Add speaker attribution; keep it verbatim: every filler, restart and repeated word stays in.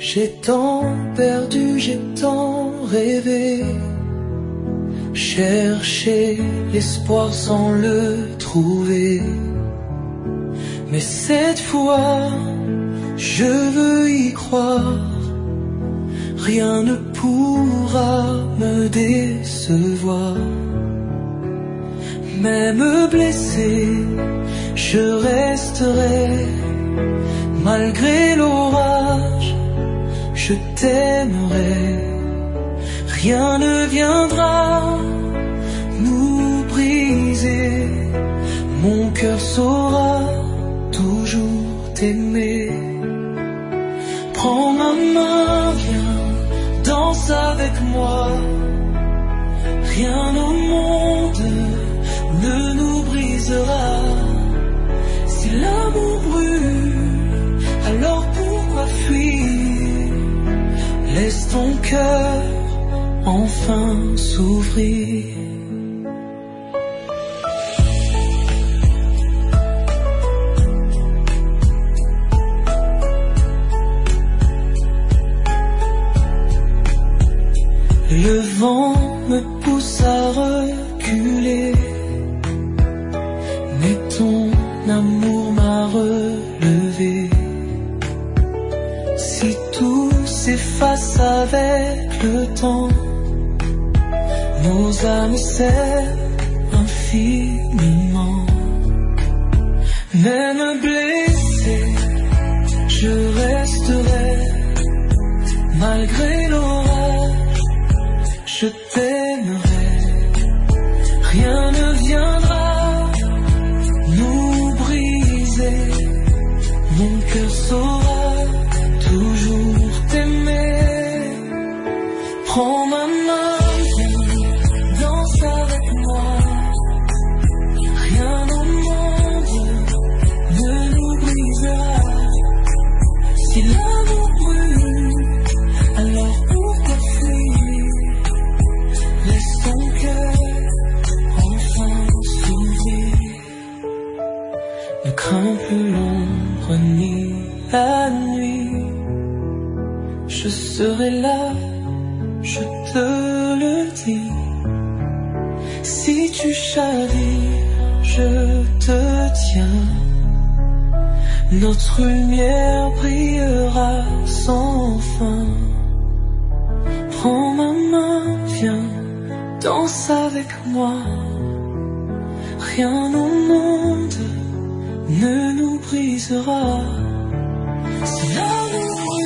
Speaker 1: J'ai tant perdu, j'ai tant rêvé, cherché l'espoir sans le trouver. Mais cette fois, je veux y croire, rien ne pourra me décevoir. Même blessé, je resterai, malgré l'orage, je t'aimerai. Rien ne viendra nous briser, mon cœur saura toujours t'aimer. Prends ma main, viens, danse avec moi. Rien au monde ne nous brisera. Si l'amour brûle, alors pourquoi fuir? Laisse ton cœur enfin s'ouvrir. Le vent me pousse à reculer, mais ton amour m'a relevé. Si tout s'efface avec le temps, nos âmes s'aiment infiniment. Même blessé, je resterai, malgré l'orage, je t'aimerai. Rien ne viendra nous briser, mon cœur saura toujours t'aimer. Prends ma main, danse avec moi. Rien au monde ne nous brisera. Si l'amour brûle, alors pourquoi fuir? Laisse ton cœur enfin s'ouvrir. Ne crains plus l'ombre ni la nuit, je serai là, je te le dis. Si tu chavires, je te tiens. Notre lumière brillera sans fin. Prends ma main, viens, danse avec moi. Rien au monde ne nous brisera. Si l'amour